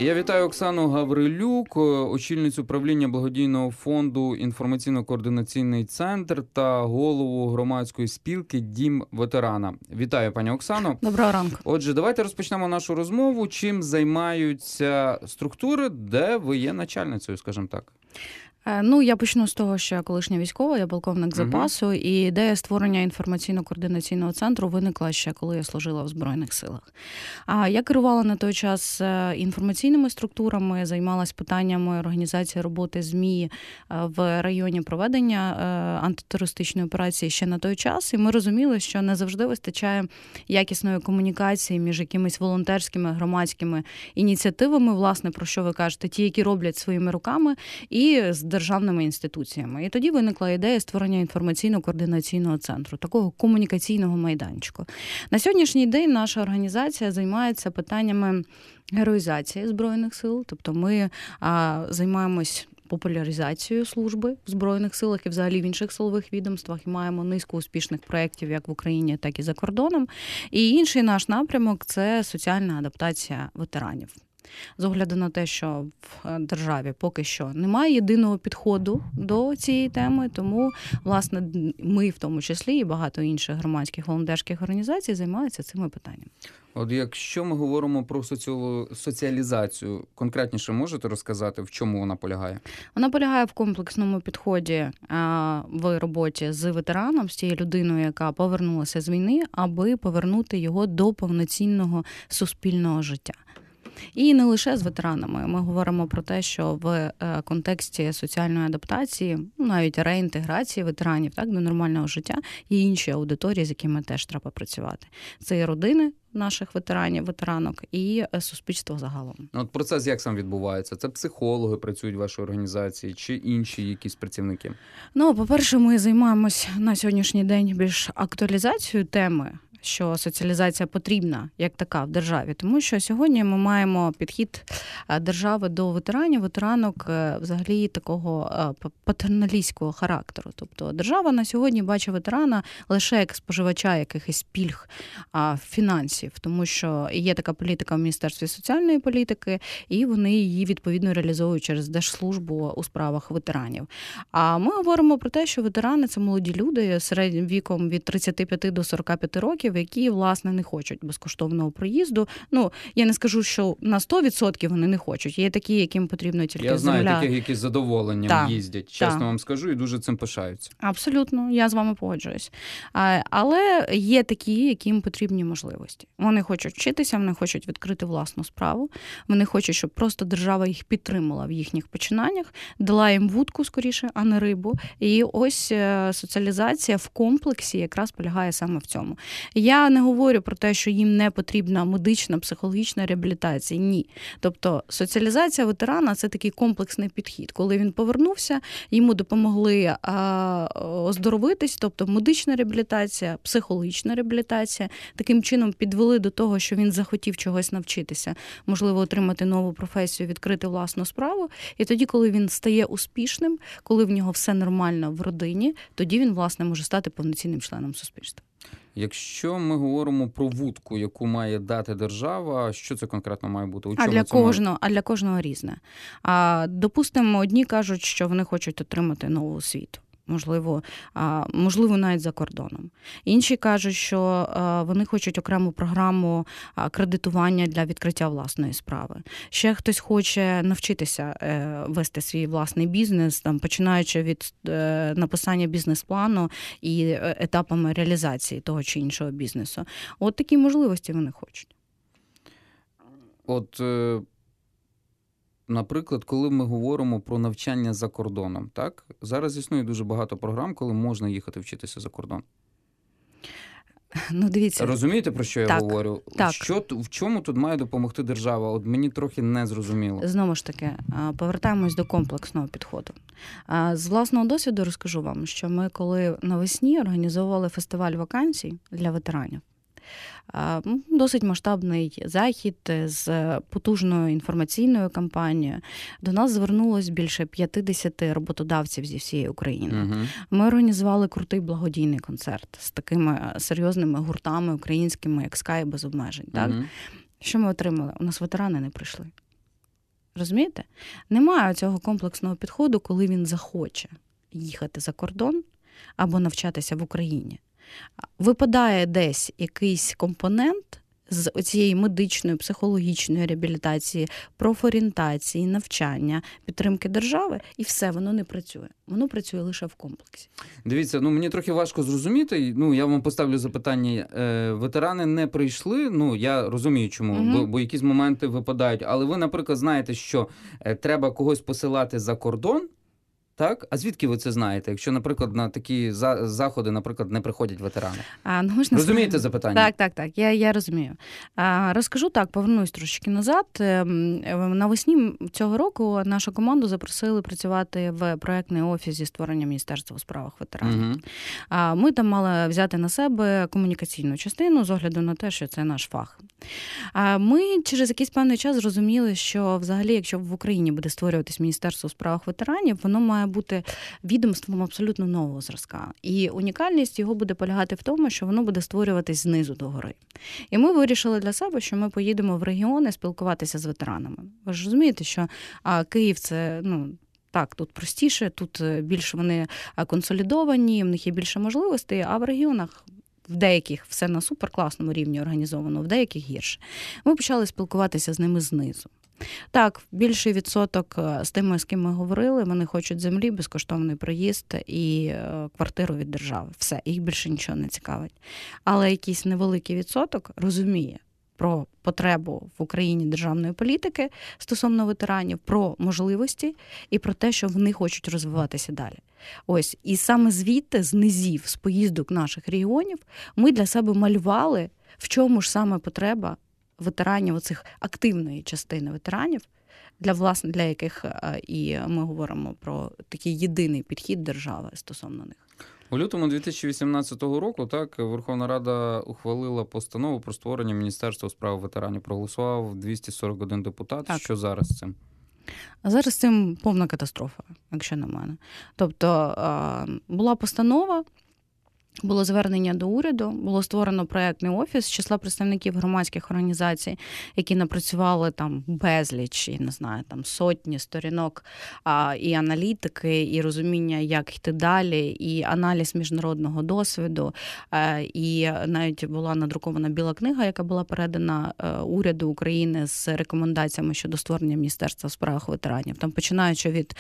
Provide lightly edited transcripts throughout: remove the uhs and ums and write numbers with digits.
Я вітаю Оксану Гаврилюк, очільницю управління благодійного фонду «Інформаційно-координаційний центр» та голову громадської спілки «Дім ветерана». Вітаю, пані Оксано. Доброго ранку. Отже, давайте розпочнемо нашу розмову. Чим займаються структури, де ви є начальницею, скажімо так? Я почну з того, що я колишня військова, я полковник запасу, і ідея створення інформаційно-координаційного центру виникла ще, коли я служила в Збройних силах. Я керувала на той час інформаційними структурами, займалась питаннями організації роботи ЗМІ в районі проведення антитерористичної операції ще на той час, і ми розуміли, що не завжди вистачає якісної комунікації між якимись волонтерськими, громадськими ініціативами, власне, про що ви кажете, ті, які роблять своїми руками, і з державними інституціями. І тоді виникла ідея створення інформаційно-координаційного центру, такого комунікаційного майданчику. На сьогоднішній день наша організація займається питаннями героїзації Збройних сил, тобто ми займаємось популяризацією служби в Збройних силах і взагалі в інших силових відомствах, і маємо низку успішних проєктів як в Україні, так і за кордоном. І інший наш напрямок – це соціальна адаптація ветеранів. З огляду на те, що в державі поки що немає єдиного підходу до цієї теми, тому, власне, ми в тому числі і багато інших громадських волонтерських організацій займаються цими питаннями. От якщо ми говоримо про соціалізацію, конкретніше можете розказати, в чому вона полягає? Вона полягає в комплексному підході в роботі з ветераном, з тією людиною, яка повернулася з війни, аби повернути його до повноцінного суспільного життя. І не лише з ветеранами. Ми говоримо про те, що в контексті соціальної адаптації, навіть реінтеграції ветеранів так, до нормального життя, є інші аудиторії, з якими теж треба працювати. Це і родини наших ветеранів, ветеранок, і суспільство загалом. От процес як сам відбувається? Це психологи працюють в вашій організації чи інші якісь працівники? По-перше, ми займаємось на сьогоднішній день більш актуалізацією теми, що соціалізація потрібна як така в державі, тому що сьогодні ми маємо підхід держави до ветеранів, ветеранок взагалі такого патерналістського характеру. Тобто держава на сьогодні бачить ветерана лише як споживача якихось пільг фінансів, тому що є така політика в Міністерстві соціальної політики, і вони її відповідно реалізовують через Держслужбу у справах ветеранів. А ми говоримо про те, що ветерани – це молоді люди середнім віком від 35 до 45 років, які, власне, не хочуть безкоштовного проїзду. Я не скажу, що на 100% вони не хочуть. Є такі, яким потрібно тільки земля. Я знаю таких, які з задоволенням їздять. Чесно вам скажу, і дуже цим пишаються. Абсолютно, я з вами погоджуюсь. Але є такі, яким потрібні можливості. Вони хочуть вчитися, вони хочуть відкрити власну справу, вони хочуть, щоб просто держава їх підтримала в їхніх починаннях, дала їм вудку скоріше, а не рибу. І ось соціалізація в комплексі якраз полягає саме в цьому. Я не говорю про те, що їм не потрібна медична, психологічна реабілітація. Ні. Тобто соціалізація ветерана – це такий комплексний підхід. Коли він повернувся, йому допомогли оздоровитись, тобто медична реабілітація, психологічна реабілітація. Таким чином підвели до того, що він захотів чогось навчитися, можливо, отримати нову професію, відкрити власну справу. І тоді, коли він стає успішним, коли в нього все нормально в родині, тоді він, власне, може стати повноцінним членом суспільства. Якщо ми говоримо про вудку, яку має дати держава, що це конкретно має бути? А для кожного різне. Допустимо, одні кажуть, що вони хочуть отримати нову освіту. Можливо, навіть за кордоном. Інші кажуть, що вони хочуть окрему програму кредитування для відкриття власної справи. Ще хтось хоче навчитися вести свій власний бізнес, починаючи від написання бізнес-плану і етапами реалізації того чи іншого бізнесу. От такі можливості вони хочуть. Наприклад, коли ми говоримо про навчання за кордоном, так? Зараз існує дуже багато програм, коли можна їхати вчитися за кордон. Дивіться. Розумієте, про що я говорю? Так. В чому тут має допомогти держава? От мені трохи не зрозуміло. Знову ж таки, повертаємось до комплексного підходу. З власного досвіду розкажу вам, що ми коли навесні організовували фестиваль вакансій для ветеранів, досить масштабний захід з потужною інформаційною кампанією. До нас звернулось більше 50 роботодавців зі всієї України. Угу. Ми організували крутий благодійний концерт з такими серйозними гуртами українськими, як Sky без обмежень. Так? Що ми отримали? У нас ветерани не прийшли. Розумієте? Немає цього комплексного підходу, коли він захоче їхати за кордон або навчатися в Україні. Випадає десь якийсь компонент з цієї медичної, психологічної реабілітації, профорієнтації, навчання, підтримки держави, і все, воно не працює. Воно працює лише в комплексі. Дивіться, мені трохи важко зрозуміти, я вам поставлю запитання. Ветерани не прийшли, я розумію чому, бо якісь моменти випадають, але ви, наприклад, знаєте, що треба когось посилати за кордон, так? А звідки ви це знаєте, якщо, наприклад, на такі заходи, наприклад, не приходять ветерани? Розумієте запитання? Так, я розумію. Розкажу так, повернусь трошки назад. Навесні цього року нашу команду запросили працювати в проєктний офіс зі створення Міністерства у справах ветеранів. Ми там мали взяти на себе комунікаційну частину з огляду на те, що це наш фах. Ми через якийсь певний час зрозуміли, що взагалі, якщо в Україні буде створюватись Міністерство у справах ветеранів, воно має бути відомством абсолютно нового зразка. І унікальність його буде полягати в тому, що воно буде створюватись знизу до гори. І ми вирішили для себе, що ми поїдемо в регіони спілкуватися з ветеранами. Ви ж розумієте, що Київ – це, так, тут простіше, тут більш вони консолідовані, в них є більше можливостей, а в регіонах в деяких все на суперкласному рівні організовано, в деяких гірше. Ми почали спілкуватися з ними знизу. Так, більший відсоток з тими, з ким ми говорили, вони хочуть землі, безкоштовний проїзд і квартиру від держави. Все, їх більше нічого не цікавить. Але якийсь невеликий відсоток розуміє про потребу в Україні державної політики стосовно ветеранів, про можливості і про те, що вони хочуть розвиватися далі. Ось, і саме звідти, з низів, з поїздок наших регіонів, ми для себе малювали, в чому ж саме потреба ветеранів, оцих активної частини ветеранів, для яких і ми говоримо про такий єдиний підхід держави стосовно них. У лютому 2018 року Верховна Рада ухвалила постанову про створення Міністерства у справах ветеранів. Проголосував 241 депутат. Так. Що зараз з цим? А зараз з цим повна катастрофа, якщо на мене. Тобто була постанова, було звернення до уряду, було створено проєктний офіс з числа представників громадських організацій, які напрацювали там безліч, я не знаю, там сотні сторінок і аналітики, і розуміння, як йти далі, і аналіз міжнародного досвіду, і навіть була надрукована біла книга, яка була передана уряду України з рекомендаціями щодо створення Міністерства у справах ветеранів. Там починаючи від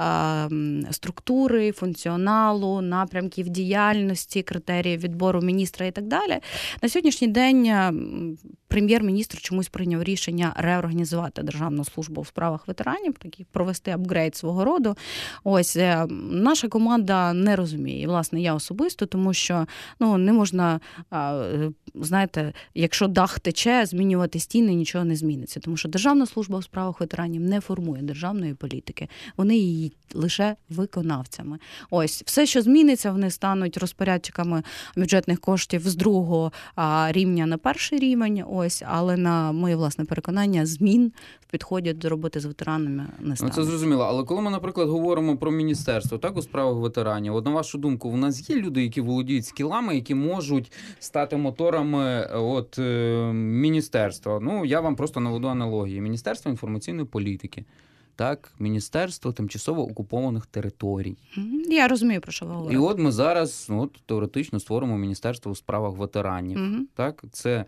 структури, функціоналу, напрямків діяльності, критерії відбору міністра і так далі. На сьогоднішній день прем'єр-міністр чомусь прийняв рішення реорганізувати Державну службу у справах ветеранів, такий провести апгрейд свого роду. Ось, наша команда не розуміє, і, власне, я особисто, тому що не можна, знаєте, якщо дах тече, змінювати стіни, нічого не зміниться, тому що Державна служба у справах ветеранів не формує державної політики, вони її лише виконавцями. Ось, все, що зміниться, вони стануть розпорядчиками бюджетних коштів з другого рівня на перший рівень, ось, але на моє власне переконання, змін в підході до роботи з ветеранами не стане. Це зрозуміло, але коли ми, наприклад, говоримо про міністерство, у справах ветеранів, на вашу думку, у нас є люди, які володіють скілами, які можуть стати моторами міністерства? Я вам просто наведу аналогії. Міністерство інформаційної політики. Так, Міністерство тимчасово окупованих територій. Я розумію, про що ви говорите. І от ми зараз теоретично створимо Міністерство у справах ветеранів. Так, це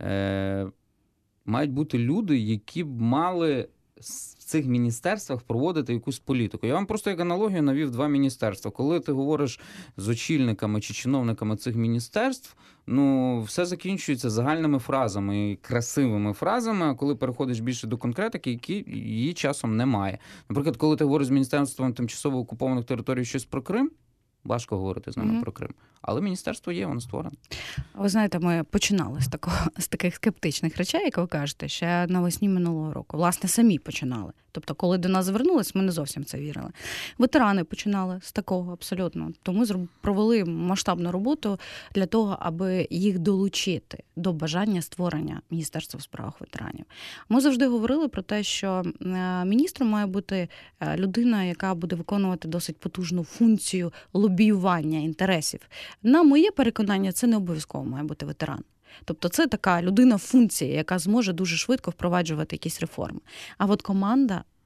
мають бути люди, які б мали в цих міністерствах проводити якусь політику. Я вам просто як аналогію навів два міністерства. Коли ти говориш з очільниками чи чиновниками цих міністерств, все закінчується загальними фразами і красивими фразами, а коли переходиш більше до конкретики, її часом немає. Наприклад, коли ти говориш з Міністерством тимчасово окупованих територій щось про Крим, важко говорити з ними про Крим. Але міністерство є, воно створене. Ви знаєте, ми починали з таких скептичних речей, як ви кажете, ще навесні минулого року. Власне, самі починали. Тобто, коли до нас звернулись, ми не зовсім це вірили. Ветерани починали з такого абсолютно. Тому провели масштабну роботу для того, аби їх долучити до бажання створення Міністерства у справах ветеранів. Ми завжди говорили про те, що міністром має бути людина, яка буде виконувати досить потужну функцію лобіювання інтересів. На моє переконання, це не обов'язково має бути ветеран. Тобто це така людина-функція, яка зможе дуже швидко впроваджувати якісь реформи. А от команда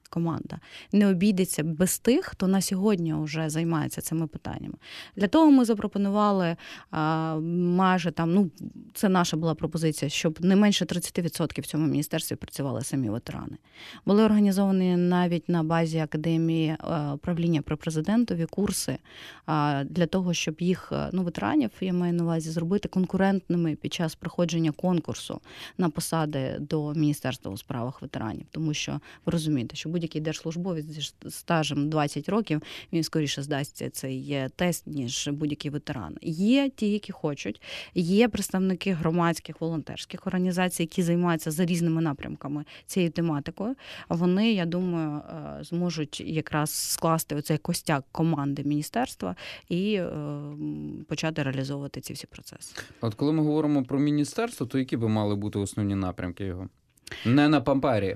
команда не обійдеться без тих, хто на сьогодні вже займається цими питаннями. Для того ми запропонували майже це наша була пропозиція, щоб не менше 30% в цьому міністерстві працювали самі ветерани. Були організовані навіть на базі Академії управління при президентові курси для того, щоб їх, ветеранів, я маю на увазі, зробити конкурентними під час проходження конкурсу на посади до Міністерства у справах ветеранів. Тому що ви розумієте, що будь-який держслужбовець зі стажем 20 років, він скоріше здасться цей тест, ніж будь-який ветеран. Є ті, які хочуть, є представники громадських, волонтерських організацій, які займаються за різними напрямками цією тематикою. Вони, я думаю, зможуть якраз скласти оцей костяк команди міністерства і почати реалізовувати ці всі процеси. От коли ми говоримо про міністерство, то які би мали бути основні напрямки його? Не на папері.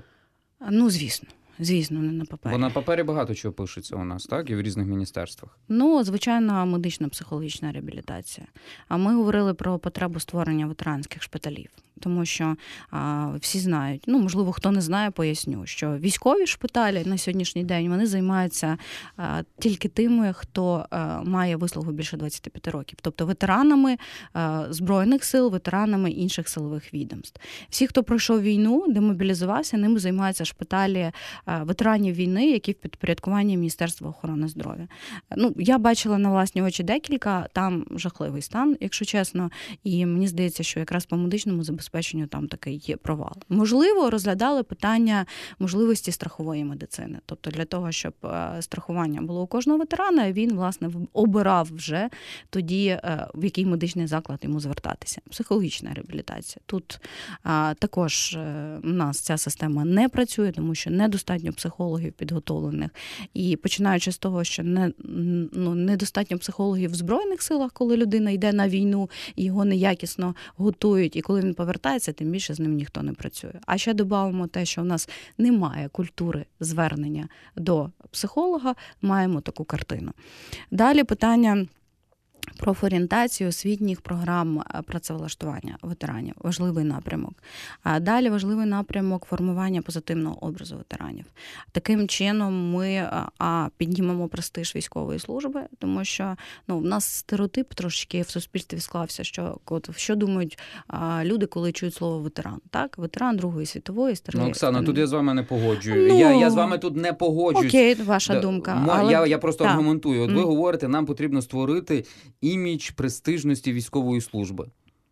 Звісно, не на папері. Бо на папері багато чого пишеться у нас, так? І в різних міністерствах. Звичайно, медично-психологічна реабілітація. А ми говорили про потребу створення ветеранських шпиталів. Тому що всі знають, можливо, хто не знає, поясню, що військові шпиталі на сьогоднішній день, вони займаються тільки тими, хто має вислугу більше 25 років. Тобто ветеранами Збройних сил, ветеранами інших силових відомств. Всі, хто пройшов війну, демобілізувався, ними займаються шпиталі ветеранів війни, які в підпорядкуванні Міністерства охорони здоров'я. Я бачила на власні очі декілька, там жахливий стан, якщо чесно, і мені здається, що якраз по медичному забезпеченню там такий є провал. Можливо, розглядали питання можливості страхової медицини. Тобто для того, щоб страхування було у кожного ветерана, він, власне, обирав вже тоді, в який медичний заклад йому звертатися. Психологічна реабілітація. Тут також у нас ця система не працює, тому що недостатньо психологів підготовлених. І починаючи з того, що недостатньо психологів в Збройних силах, коли людина йде на війну і його неякісно готують, і коли він повертається, тим більше з ним ніхто не працює. А ще додамо те, що в нас немає культури звернення до психолога, маємо таку картину. Далі питання профорієнтацію освітніх програм працевлаштування ветеранів. Важливий напрямок. А далі важливий напрямок формування позитивного образу ветеранів. Таким чином ми піднімемо престиж військової служби, тому що в нас стереотип трошки в суспільстві склався, що думають люди, коли чують слово ветеран. Так? Ветеран Другої світової, старий. Оксана, тут я з вами не погоджую. Я з вами тут не погоджуюсь. Окей, ваша думка. Я просто аргументую. От ви говорите, нам потрібно створити імідж престижності військової служби.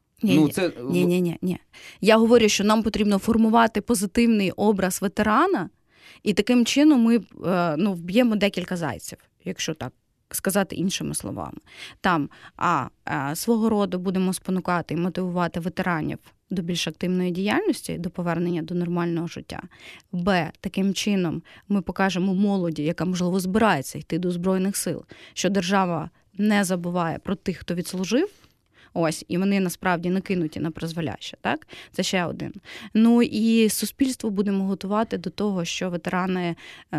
Ні. Я говорю, що нам потрібно формувати позитивний образ ветерана, і таким чином ми вб'ємо декілька зайців, якщо так сказати іншими словами. Там свого роду будемо спонукати і мотивувати ветеранів до більш активної діяльності, до повернення до нормального життя. Таким чином ми покажемо молоді, яка, можливо, збирається йти до Збройних сил, що держава не забуває про тих, хто відслужив, і вони насправді не кинуті на призволяще, так? Це ще один. І суспільство будемо готувати до того, що ветерани,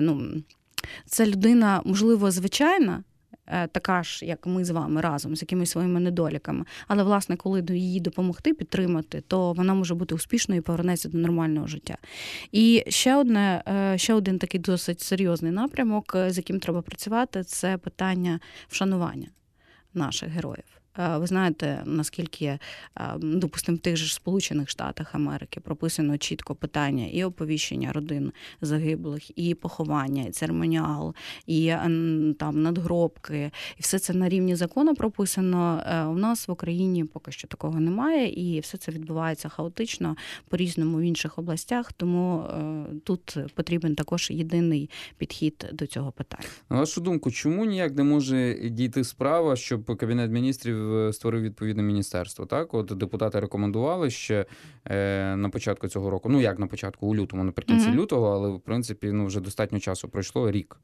це людина, можливо, звичайна, така ж, як ми з вами разом, з якимись своїми недоліками. Але, власне, коли її допомогти, підтримати, то вона може бути успішною і повернеться до нормального життя. І ще один такий досить серйозний напрямок, з яким треба працювати, це питання вшанування наших героїв. Ви знаєте, наскільки, допустимо, в тих же Сполучених Штатах Америки прописано чітко питання і оповіщення родин загиблих, і поховання, і церемоніал, і там надгробки. І все це на рівні закону прописано. У нас в Україні поки що такого немає, і все це відбувається хаотично, по-різному в інших областях, тому тут потрібен також єдиний підхід до цього питання. На вашу думку, чому ніяк не може дійти справа, щоб Кабінет міністрів створив відповідне міністерство, так? От депутати рекомендували ще на початку цього року, як на початку, у лютому, наприкінці лютого, але, в принципі, вже достатньо часу пройшло, рік.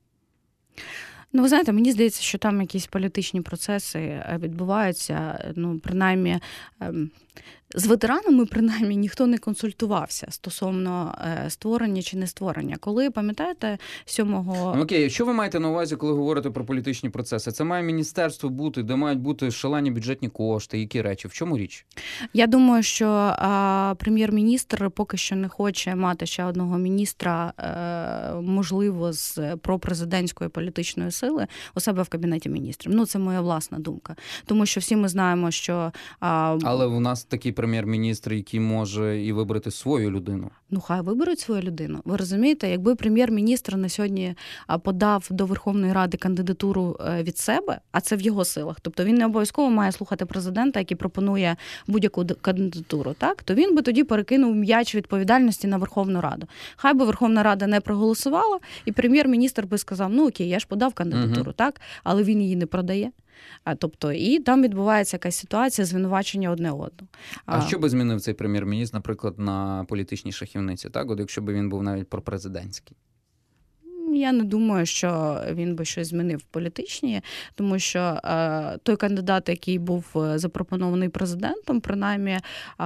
Ви знаєте, мені здається, що там якісь політичні процеси відбуваються, принаймні, З ветеранами, принаймні, ніхто не консультувався стосовно створення чи не створення. Коли, пам'ятаєте, 7-го... Окей, що ви маєте на увазі, коли говорите про політичні процеси? Це має міністерство бути, де мають бути шалені бюджетні кошти, які речі? В чому річ? Я думаю, що прем'єр-міністр поки що не хоче мати ще одного міністра, можливо, з пропрезидентської політичної сили у себе в Кабінеті міністрів. Ну, це моя власна думка. Тому що всі ми знаємо, що... Але у нас такий прем'єр-міністр, який може і вибрати свою людину. Ну, хай виберуть свою людину. Ви розумієте, якби прем'єр-міністр на сьогодні подав до Верховної Ради кандидатуру від себе, а це в його силах, тобто він не обов'язково має слухати президента, який пропонує будь-яку кандидатуру, так? То він би тоді перекинув м'яч відповідальності на Верховну Раду. Хай би Верховна Рада не проголосувала, і прем'єр-міністр би сказав, ну окей, я ж подав кандидатуру, так? Але він її не продає. Тобто, і там відбувається якась ситуація звинувачення одне одного. А що би змінив цей прем'єр-міністр, наприклад, на політичній шахівниці, так? От якщо б він був навіть пропрезидентський? Я не думаю, що він би щось змінив в політичній, тому що той кандидат, який був запропонований президентом, принаймні,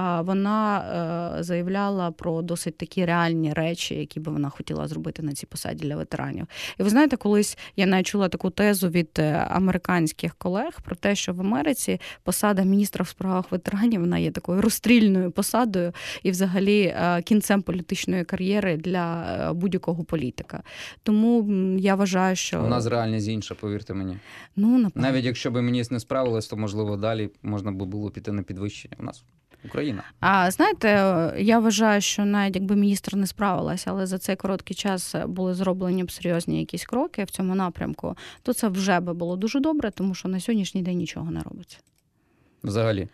вона заявляла про досить такі реальні речі, які би вона хотіла зробити на цій посаді для ветеранів. І ви знаєте, колись я навіть чула таку тезу від американських колег про те, що в Америці посада міністра в справах ветеранів, вона є такою розстрільною посадою і взагалі кінцем політичної кар'єри для будь-якого політика. Тому я вважаю, що... У нас реальність інша, повірте мені. Ну, напевно. Навіть якщо б міністр не справилась, то, можливо, далі можна б було піти на підвищення. У нас Україна. А знаєте, я вважаю, що навіть якби міністр не справилась, але за цей короткий час були зроблені б серйозні якісь кроки в цьому напрямку, то це вже би було дуже добре, тому що на сьогоднішній день нічого не робиться. Взагалі?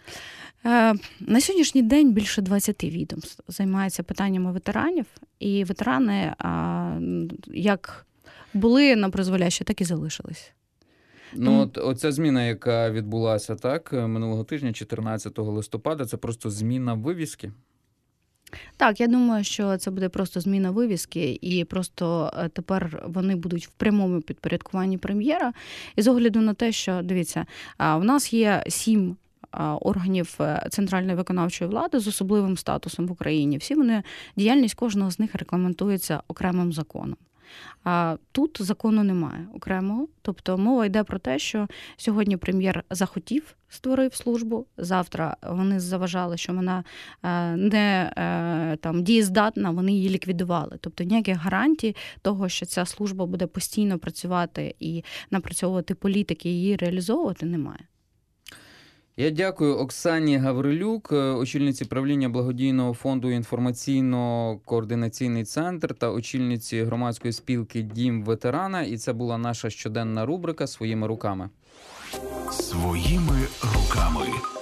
На сьогоднішній день більше 20 відомств займаються питаннями ветеранів, і ветерани як були на призволяще, так і залишились. Ну, оця зміна, яка відбулася так минулого тижня, 14 листопада, це просто зміна вивіски? Так, я думаю, що це буде просто зміна вивіски, і просто тепер вони будуть в прямому підпорядкуванні прем'єра. І з огляду на те, що, дивіться, в нас є 7 органів центральної виконавчої влади з особливим статусом в Україні. Всі вони, діяльність кожного з них регламентується окремим законом. А тут закону немає окремого. Тобто мова йде про те, що сьогодні прем'єр захотів, створив службу, завтра вони заважали, що вона не дієздатна, вони її ліквідували. Тобто ніяких гарантій того, що ця служба буде постійно працювати і напрацьовувати політики, і її реалізовувати, немає. Я дякую Оксані Гаврилюк, очільниці правління благодійного фонду «Інформаційно-координаційний центр» та очільниці громадської спілки «Дім ветерана». І це була наша щоденна рубрика «Своїми руками». Своїми руками.